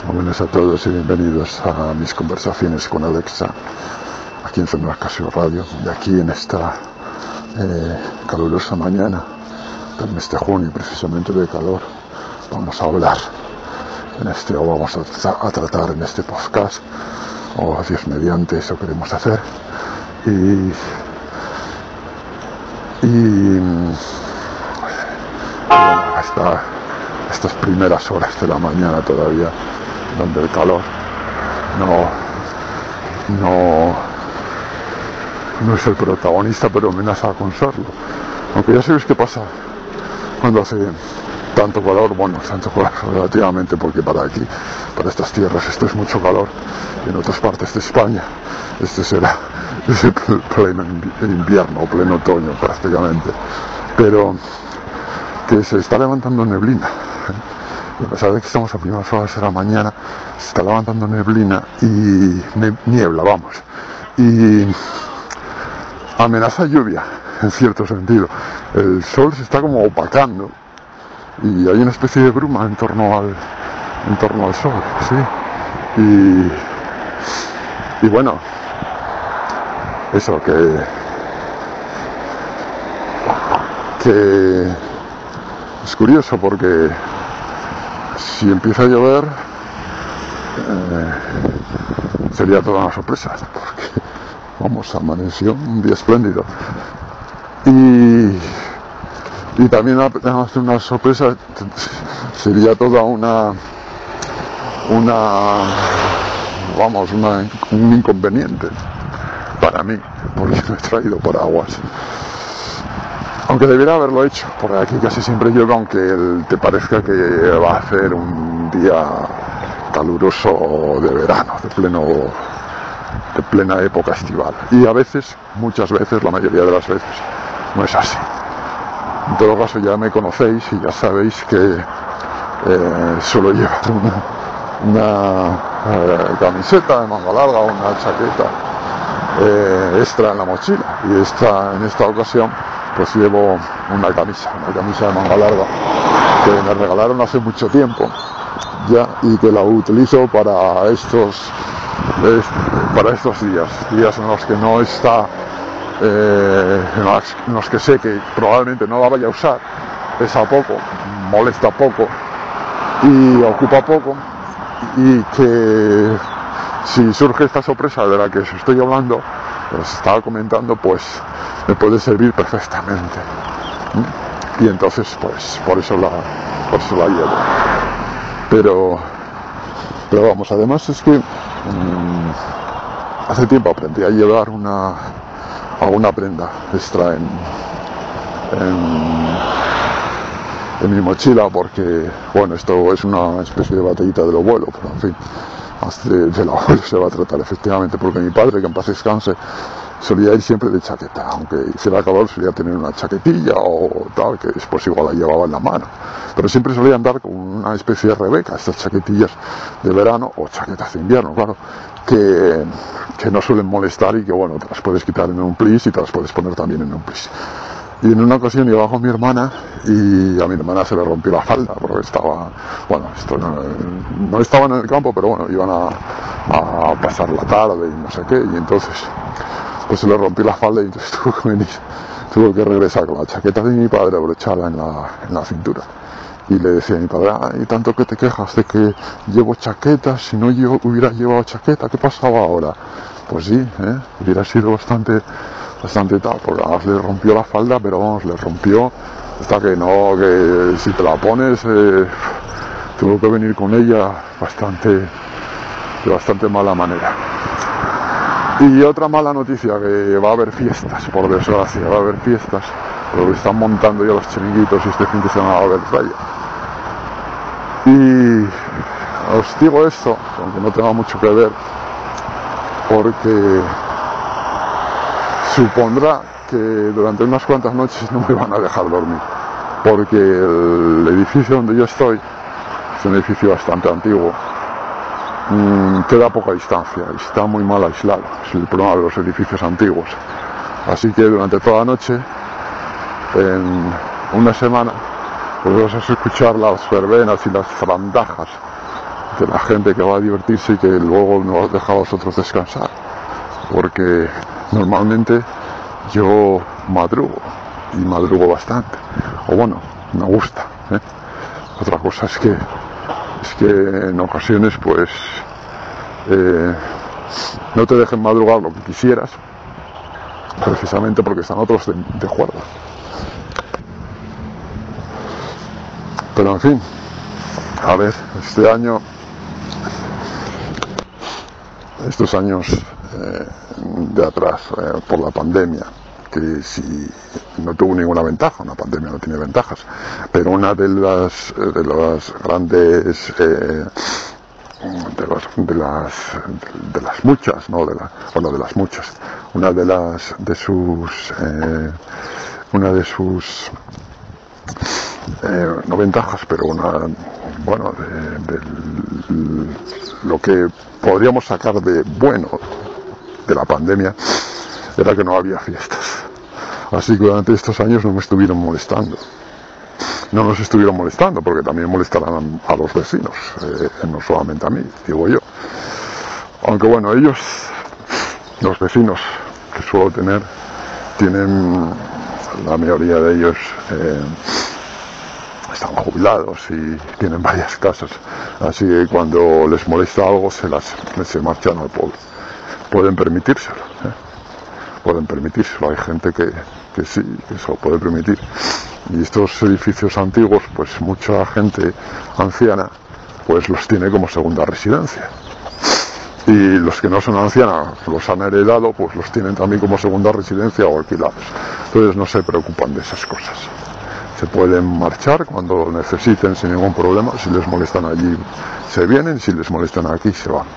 Muy buenas a todos y bienvenidos a mis conversaciones con Alexa aquí en Zona Casio Radio, y aquí en esta calurosa mañana del mes de junio, precisamente de calor, vamos a hablar o vamos a tratar en este podcast, o Dios mediante, eso queremos hacer, y bueno, estas primeras horas de la mañana todavía, donde el calor no es el protagonista, pero amenaza con serlo. Aunque ya sabéis qué pasa cuando hace tanto calor, tanto calor relativamente, porque para estas tierras esto es mucho calor, y en otras partes de España es pleno invierno o pleno otoño prácticamente, pero que se está levantando neblina. A pesar de que estamos a primeras horas de la mañana, se está levantando neblina y niebla, y amenaza lluvia, en cierto sentido. El sol se está como opacando y hay una especie de bruma en torno al sol, ¿sí? Y bueno, eso que es curioso, porque si empieza a llover sería toda una sorpresa, porque amaneció un día espléndido, y también además de una sorpresa sería toda un inconveniente para mí, porque no he traído paraguas. Aunque debiera haberlo hecho, porque aquí casi siempre llueve, aunque te parezca que va a hacer un día caluroso de verano, de plena época estival. Y a veces, muchas veces, la mayoría de las veces, no es así. En todo caso, ya me conocéis y ya sabéis que suelo llevar una camiseta de manga larga o una chaqueta extra en la mochila, y en esta ocasión pues llevo una camisa de manga larga que me regalaron hace mucho tiempo ya, y que la utilizo para estos días en los que no está, en los que sé que probablemente no la vaya a usar, pesa poco, molesta poco y ocupa poco, y que si surge esta sorpresa de la que os estoy hablando, os estaba comentando, pues me puede servir perfectamente, y entonces pues por eso la llevo. Pero vamos, además es que hace tiempo aprendí a llevar alguna prenda extra en mi mochila, porque bueno, esto es una especie de batallita del abuelo, pero en fin, del abuelo se va a tratar efectivamente, porque mi padre, que en paz descanse, solía ir siempre de chaqueta, aunque hiciera calor solía tener una chaquetilla o tal, que después igual la llevaba en la mano, pero siempre solía andar con una especie de rebeca, estas chaquetillas de verano o chaquetas de invierno, claro, que no suelen molestar, y que bueno, te las puedes quitar en un plis y te las puedes poner también en un plis. Y en una ocasión iba con mi hermana, y a mi hermana se le rompió la falda, porque estaba, esto no estaban en el campo, pero bueno, iban a pasar la tarde y no sé qué, y entonces pues se le rompió la falda, y entonces tuvo que regresar con la chaqueta de mi padre abrochada en la cintura. Y le decía a mi padre: y tanto que te quejas de que llevo chaqueta, si no yo hubiera llevado chaqueta, ¿qué pasaba ahora? Pues sí, hubiera sido bastante tal, porque además le rompió la falda, pero vamos, le rompió hasta que si te la pones, tuvo que venir con ella de bastante mala manera. Y otra mala noticia, que va a haber fiestas, por desgracia, porque están montando ya los chiringuitos, y este fin de semana va a haber playa. Y os digo esto, aunque no tenga mucho que ver, porque supondrá que durante unas cuantas noches no me van a dejar dormir, porque el edificio donde yo estoy es un edificio bastante antiguo, queda a poca distancia y está muy mal aislado. Es el problema de los edificios antiguos. Así que durante toda la noche, en una semana, pues vas a escuchar las verbenas y las zarandajas de la gente que va a divertirse y que luego nos deja a vosotros descansar, porque normalmente yo madrugo y madrugo bastante, o bueno, me gusta, ¿eh? Otra cosa es que en ocasiones pues no te dejen madrugar lo que quisieras, precisamente porque están otros de juerga. Pero en fin, a ver, estos años de atrás, por la pandemia, que si no tuvo ninguna ventaja, una pandemia no tiene ventajas, pero una de las grandes de las muchas, no de las muchas, una de sus no ventajas, pero de lo que podríamos sacar de bueno de la pandemia era que no había fiestas. Así que durante estos años no me estuvieron molestando. No nos estuvieron molestando, porque también molestarán a los vecinos, no solamente a mí, digo yo. Aunque bueno, ellos, los vecinos que suelo tener, tienen, la mayoría de ellos están jubilados y tienen varias casas, así que cuando les molesta algo se marchan al pueblo. Pueden permitírselo, pueden permitírselo. Hay gente que sí, que se lo puede permitir. Y estos edificios antiguos, pues mucha gente anciana pues los tiene como segunda residencia. Y los que no son ancianos, los han heredado, pues los tienen también como segunda residencia o alquilados. Entonces no se preocupan de esas cosas. Se pueden marchar cuando lo necesiten sin ningún problema. Si les molestan allí, se vienen. Si les molestan aquí, se van.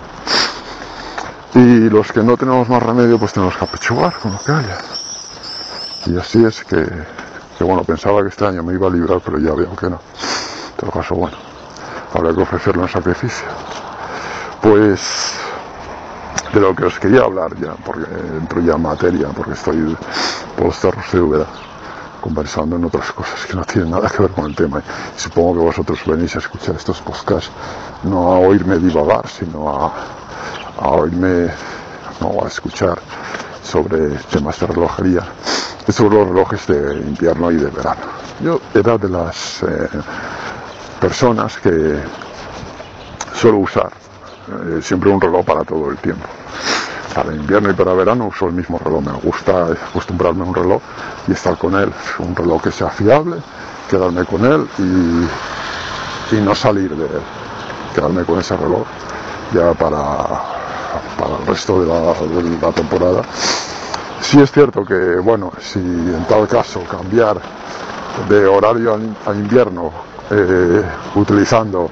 Y los que no tenemos más remedio, pues tenemos que apechugar con lo que haya. Y así es que bueno, pensaba que este año me iba a librar, pero ya veo que no. En todo caso, bueno, habrá que ofrecerlo en sacrificio. Pues de lo que os quería hablar ya, porque entro ya en materia, porque puedo estar conversando en otras cosas que no tienen nada que ver con el tema. Y supongo que vosotros venís a escuchar estos podcasts no a oírme divagar, sino a oírme, no a escuchar sobre temas de relojería, sobre los relojes de invierno y de verano. Yo era de las personas que suelo usar siempre un reloj para todo el tiempo. Para invierno y para verano uso el mismo reloj. Me gusta acostumbrarme a un reloj y estar con él. Un reloj que sea fiable, quedarme con él y no salir de él. Quedarme con ese reloj ya para el resto de la temporada. Sí es cierto que, bueno, si en tal caso cambiar de horario a invierno utilizando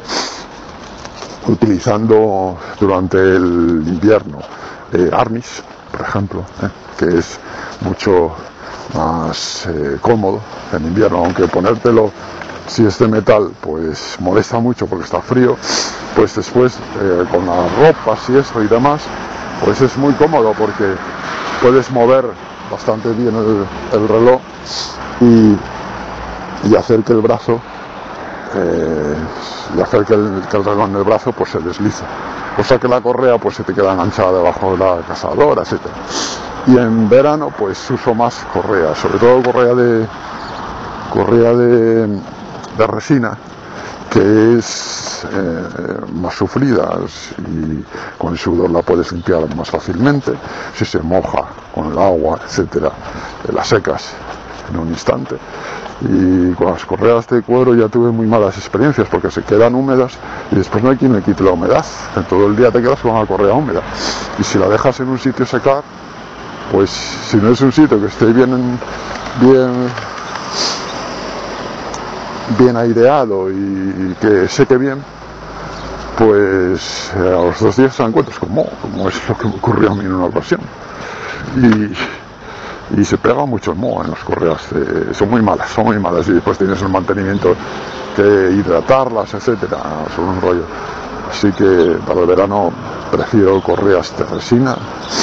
durante el invierno Armis, por ejemplo, que es mucho más cómodo en invierno, aunque ponértelo, si es de metal, pues molesta mucho porque está frío, pues después con las ropas y eso y demás, pues es muy cómodo porque puedes mover bastante bien el reloj y hacer que el brazo el reloj en el brazo pues se desliza, o sea que la correa pues se te queda enganchada debajo de la cazadora, etcétera. Y en verano pues uso más correa, sobre todo correa de resina, que es más sufrida y con el sudor la puedes limpiar más fácilmente. Si se moja con el agua, etcétera, la secas en un instante. Y con las correas de cuero ya tuve muy malas experiencias porque se quedan húmedas y después no hay quien le quite la humedad. En todo el día te quedas con una correa húmeda y si la dejas en un sitio secar, pues si no es un sitio que esté bien aireado y que seque bien, pues a los 2 días te encuentras como es lo que me ocurrió a mí en una ocasión. Y se pega mucho el moho en las correas, son muy malas, y después tienes el mantenimiento que hidratarlas, etcétera, son un rollo. Así que para el verano prefiero correas de resina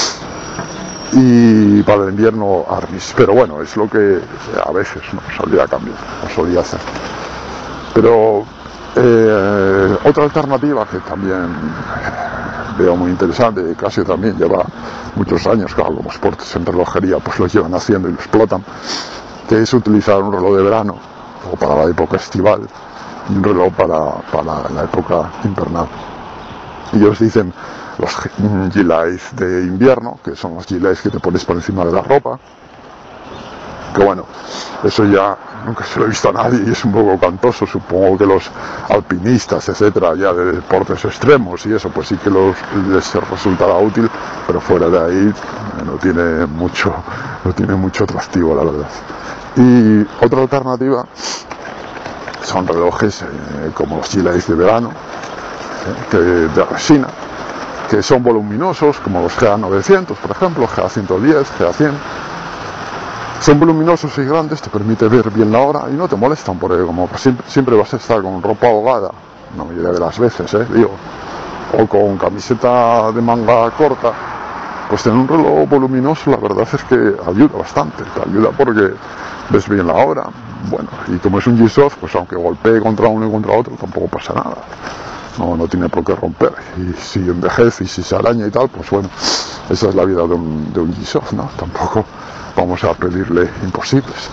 y para el invierno Armis, pero bueno, es lo que a veces no solía cambiar, no solía hacer. Pero Otra alternativa que también veo muy interesante, Casio también lleva muchos años, claro, los portes en relojería pues lo llevan haciendo y lo explotan, que es utilizar un reloj de verano o para la época estival y un reloj para la época invernal. Y ellos dicen los gilets de invierno, que son los gilets que te pones por encima de la ropa, que bueno, eso ya nunca se lo he visto a nadie y es un poco cantoso. Supongo que los alpinistas, etcétera, ya de deportes extremos y eso, pues sí que les resultará útil, pero fuera de ahí no tiene mucho atractivo, la verdad. Y otra alternativa son relojes como los gilets de verano, de resina, que son voluminosos, como los GA900, por ejemplo, GA110, GA100. Son voluminosos y grandes, te permite ver bien la hora y no te molestan, porque como siempre vas a estar con ropa holgada, la mayoría de las veces, o con camiseta de manga corta, pues tener un reloj voluminoso la verdad es que ayuda bastante, te ayuda porque ves bien la hora. Bueno, y como es un G-Shock, pues aunque golpee contra uno y contra otro, tampoco pasa nada. No tiene por qué romper, y si envejece y si se araña y tal, pues bueno, esa es la vida de un G-Shock, ¿no? Tampoco vamos a pedirle imposibles.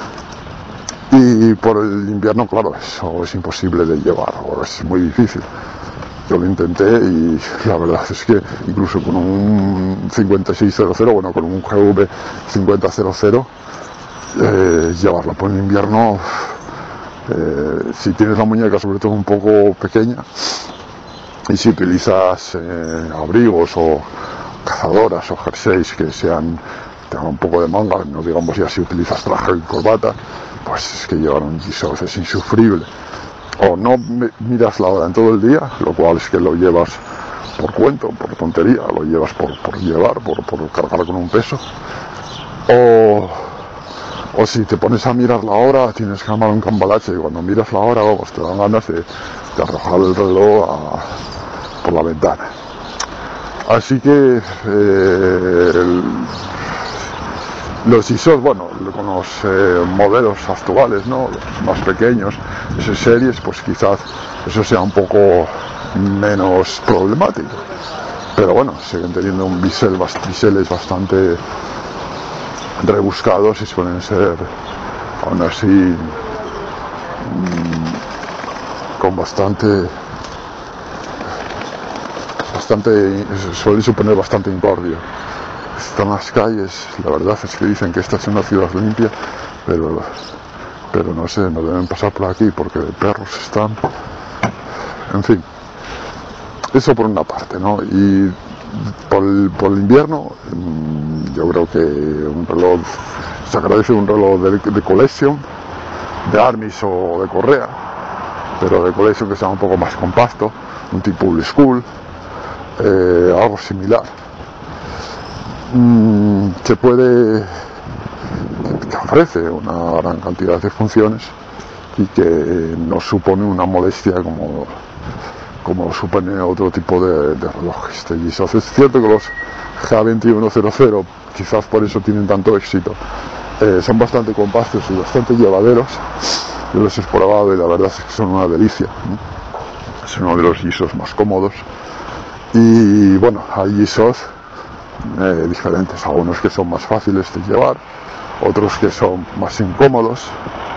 Y por el invierno, claro, eso es imposible de llevar, o es muy difícil. Yo lo intenté y la verdad es que incluso con un 5600, bueno, con un GV 5000, llevarla por el invierno, si tienes la muñeca sobre todo un poco pequeña y si utilizas abrigos o cazadoras o jerseys que tengan un poco de manga, no digamos ya si utilizas traje y corbata, pues es que llevar un G-Shock es insufrible. O no miras la hora en todo el día, lo cual es que lo llevas por cuento, por tontería, lo llevas por llevar, por cargar con un peso. O si te pones a mirar la hora, tienes que armar un cambalache y cuando miras la hora, pues te dan ganas de arrojar el reloj por la ventana. Así que los G-Shock, bueno, con los modelos actuales, ¿no?, los más pequeños, esas series, pues quizás eso sea un poco menos problemático. Pero bueno, siguen teniendo biseles bastante rebuscados y suelen ser, aún así, con suelen suponer bastante incordio. Están las calles, la verdad es que dicen que esta es una ciudad limpia, pero no sé, no deben pasar por aquí porque perros están, en fin, eso por una parte, ¿no? Y por el invierno, yo creo que un reloj, se agradece un reloj de collection, de Armis o de Correa, pero de collection que sea un poco más compacto, un tipo old school, algo similar. Que ofrece una gran cantidad de funciones y que no supone una molestia como supone otro tipo de relojes de G-Shock. Es cierto que los GA2100, quizás por eso tienen tanto éxito, son bastante compactos y bastante llevaderos. Yo los he probado y la verdad es que son una delicia, ¿no? Es uno de los G-Shock más cómodos. Y bueno, hay G-Shock diferentes, algunos que son más fáciles de llevar, otros que son más incómodos,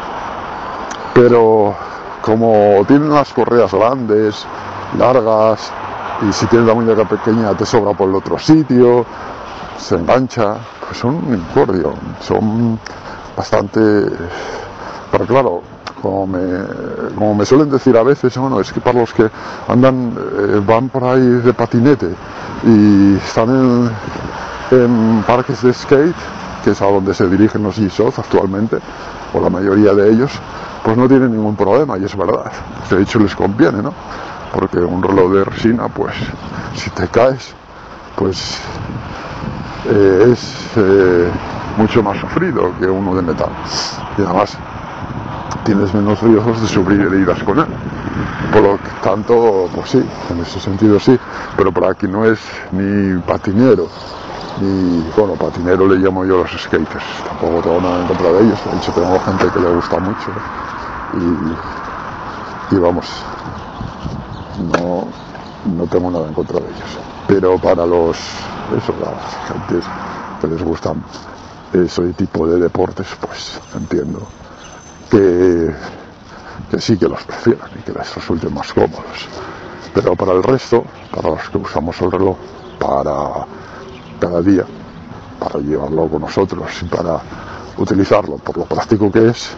pero como tienen las correas grandes, largas, y si tienes la muñeca pequeña te sobra por el otro sitio, se engancha, pues son un incordio, son bastante, pero claro, como me suelen decir a veces, bueno, es que para los que van por ahí de patinete y están en parques de skate, que es a donde se dirigen los G-Shock actualmente, o la mayoría de ellos, pues no tienen ningún problema, y es verdad, de hecho les conviene, ¿no? Porque un reloj de resina, pues si te caes, pues es mucho más sufrido que uno de metal, y además tienes menos riesgos de sufrir heridas con él. Por lo tanto, pues sí, en ese sentido sí, pero por aquí no es ni patinero, ni, bueno, patinero le llamo yo a los skaters, tampoco tengo nada en contra de ellos, de hecho tengo gente que le gusta mucho, y vamos, no tengo nada en contra de ellos. Pero para las gentes que les gustan ese tipo de deportes, pues entiendo que sí que los prefieran y que les resulten más cómodos. Pero para el resto, para los que usamos el reloj para cada día, para llevarlo con nosotros y para utilizarlo por lo práctico que es,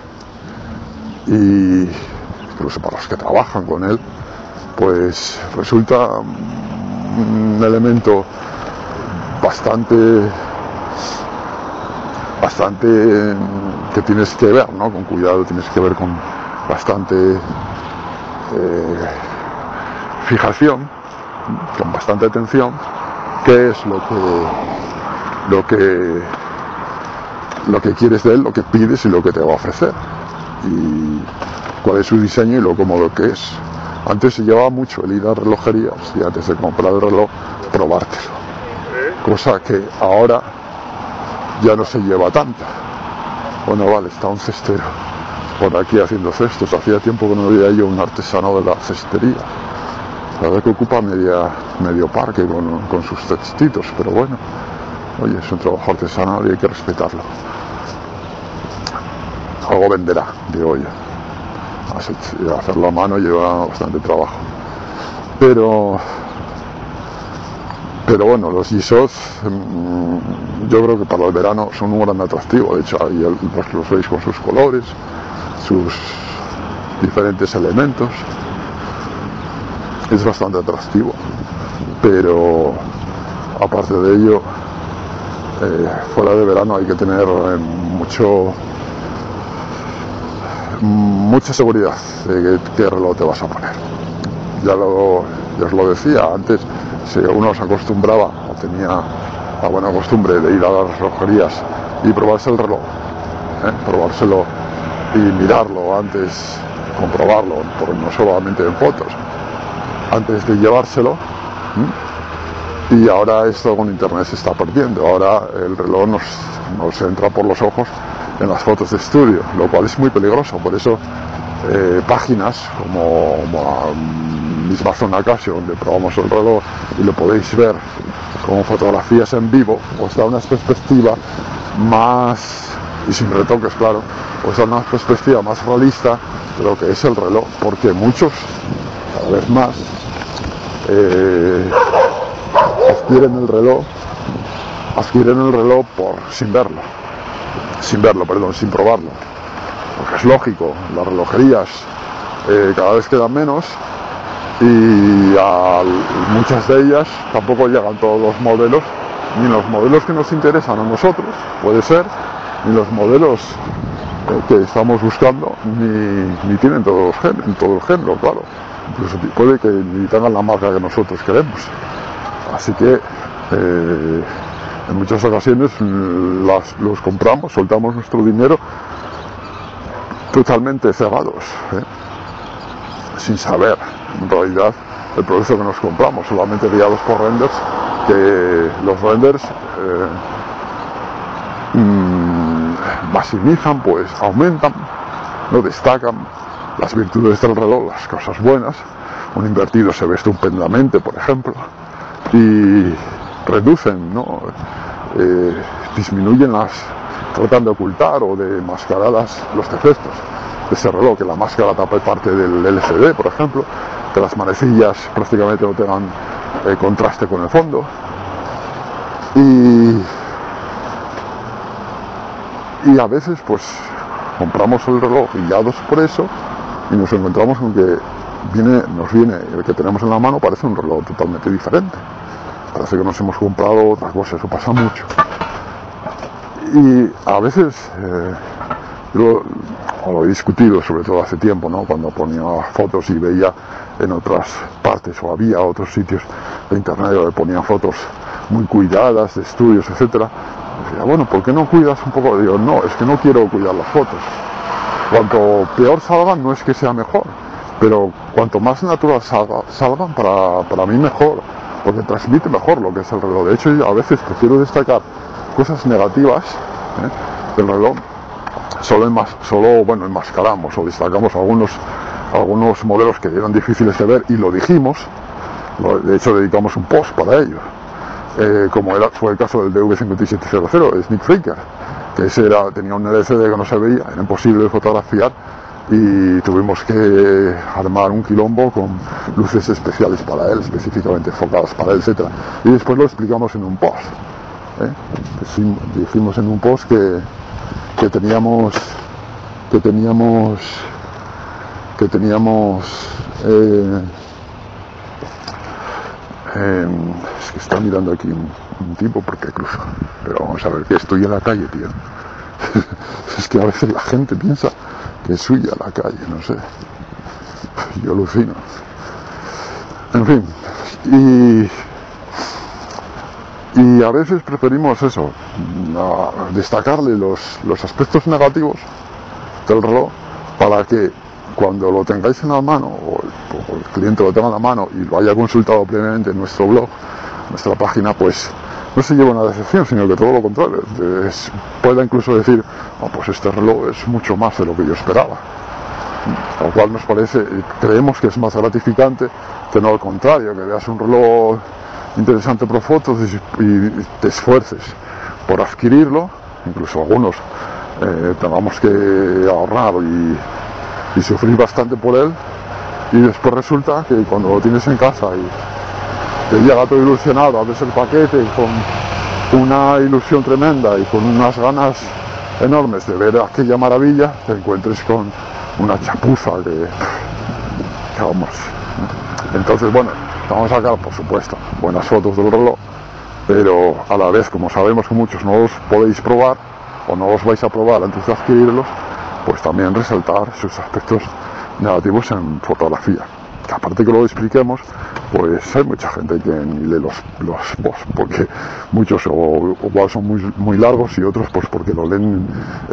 y incluso para los que trabajan con él, pues resulta un elemento bastante que tienes que ver, ¿no? Con cuidado, tienes que ver con bastante fijación, con bastante atención, qué es lo que quieres de él, lo que pides y lo que te va a ofrecer, y cuál es su diseño y lo cómodo que es. Antes se llevaba mucho el ir a relojerías y antes de comprar el reloj probártelo, cosa que ahora ya no se lleva tanto. Bueno, vale, está un cestero por aquí haciendo cestos. Hacía tiempo que no veía yo un artesano de la cestería. La verdad que ocupa medio parque con sus cestitos, pero bueno, oye, es un trabajo artesanal y hay que respetarlo. Algo venderá, digo yo. Hacerlo a mano lleva bastante trabajo. Pero bueno, los G-Shock yo creo que para el verano son un gran atractivo. De hecho, ahí los veis con sus colores, sus diferentes elementos. Es bastante atractivo. Pero aparte de ello, fuera de verano hay que tener mucha seguridad de qué reloj te vas a poner. Ya os lo decía antes, si uno se acostumbraba o tenía la buena costumbre de ir a las relojerías y probarse el reloj, probárselo y mirarlo antes, comprobarlo, no solamente en fotos, antes de llevárselo. Y ahora esto con internet se está perdiendo. Ahora el reloj nos entra por los ojos en las fotos de estudio, lo cual es muy peligroso. Por eso páginas como misma Zona Casio, donde probamos el reloj y lo podéis ver con fotografías en vivo, os da una perspectiva más, y sin retoques claro, os da una perspectiva más realista de lo que es el reloj, porque muchos, cada vez más, adquieren el reloj sin probarlo, porque es lógico, las relojerías cada vez quedan menos y muchas de ellas tampoco llegan todos los modelos, ni los modelos que nos interesan a nosotros, puede ser, ni los modelos que estamos buscando, ni tienen todo el género, claro, incluso puede que ni tengan la marca que nosotros queremos. Así que en muchas ocasiones los compramos, soltamos nuestro dinero totalmente cegados, sin saber en realidad el producto que nos compramos, solamente guiados por renders, que los renders maximizan, pues aumentan, no destacan las virtudes del reloj, las cosas buenas. Un invertido se ve estupendamente, por ejemplo, y reducen, ¿no? Disminuyen tratan de ocultar o de mascarar los defectos de ese reloj, que la máscara tape parte del LCD, por ejemplo, que las manecillas prácticamente no tengan contraste con el fondo, y a veces pues compramos el reloj guiados por eso y nos encontramos con que el que tenemos en la mano parece un reloj totalmente diferente. Parece que nos hemos comprado otra cosa, eso pasa mucho. Y a veces, yo lo he discutido, sobre todo hace tiempo, ¿no? Cuando ponía fotos y veía en otras partes, o había otros sitios de internet donde ponían fotos muy cuidadas, de estudios, etcétera. Decía, bueno, ¿por qué no cuidas un poco? Digo, no, es que no quiero cuidar las fotos. Cuanto peor salgan, no es que sea mejor, pero cuanto más natural salgan, para mí mejor, porque transmite mejor lo que es el reloj. De hecho, yo a veces prefiero destacar cosas negativas del reloj, solo enmascaramos o destacamos algunos algunos modelos que eran difíciles de ver y lo dijimos, de hecho dedicamos un post para ello, como fue el caso del DV5700 de Sneak Flicker, que ese tenía un LCD que no se veía, era imposible de fotografiar y tuvimos que armar un quilombo con luces especiales para él, específicamente enfocadas para él, etc. Y después lo explicamos en un post. Dijimos en un post que teníamos es que está mirando aquí un tipo porque cruza, pero vamos a ver, que estoy en la calle, tío. Es que a veces la gente piensa que es suya la calle, no sé, yo alucino. En fin, y a veces preferimos eso, destacarle los aspectos negativos del reloj para que cuando lo tengáis en la mano o el cliente lo tenga en la mano y lo haya consultado previamente en nuestro blog, nuestra página, pues no se lleva una decepción, sino que todo lo contrario, pueda incluso decir, pues este reloj es mucho más de lo que yo esperaba, lo cual nos parece, creemos que es más gratificante que no al contrario, que veas un reloj interesante por fotos y te esfuerces por adquirirlo, incluso algunos tengamos que ahorrar y sufrir bastante por él, y después resulta que cuando lo tienes en casa y te llega todo ilusionado, abres el paquete con una ilusión tremenda y con unas ganas enormes de ver aquella maravilla, te encuentres con una chapuza que vamos. Entonces, bueno, vamos a sacar, por supuesto, buenas fotos del reloj, pero a la vez, como sabemos que muchos no los podéis probar o no los vais a probar antes de adquirirlos, pues también resaltar sus aspectos negativos en fotografía. Que aparte que lo expliquemos, pues hay mucha gente que ni lee los posts, porque muchos o igual son muy largos y otros pues porque lo leen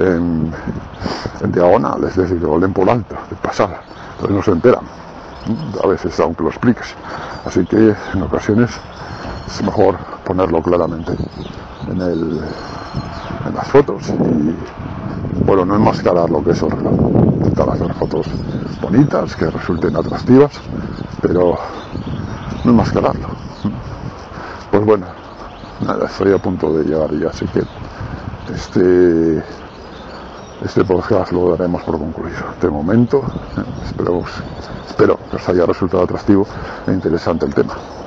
en diagonal, es decir, que lo leen por alto, de pasada, entonces no se enteran, a veces aunque lo expliques. Así que en ocasiones es mejor ponerlo claramente en las fotos y, bueno, no enmascarar lo que es el reloj, intentar hacer fotos bonitas que resulten atractivas, pero no enmascararlo. Pues bueno, nada, estoy a punto de llegar ya, así que este podcast lo daremos por concluido. De momento, espero que os haya resultado atractivo e interesante el tema.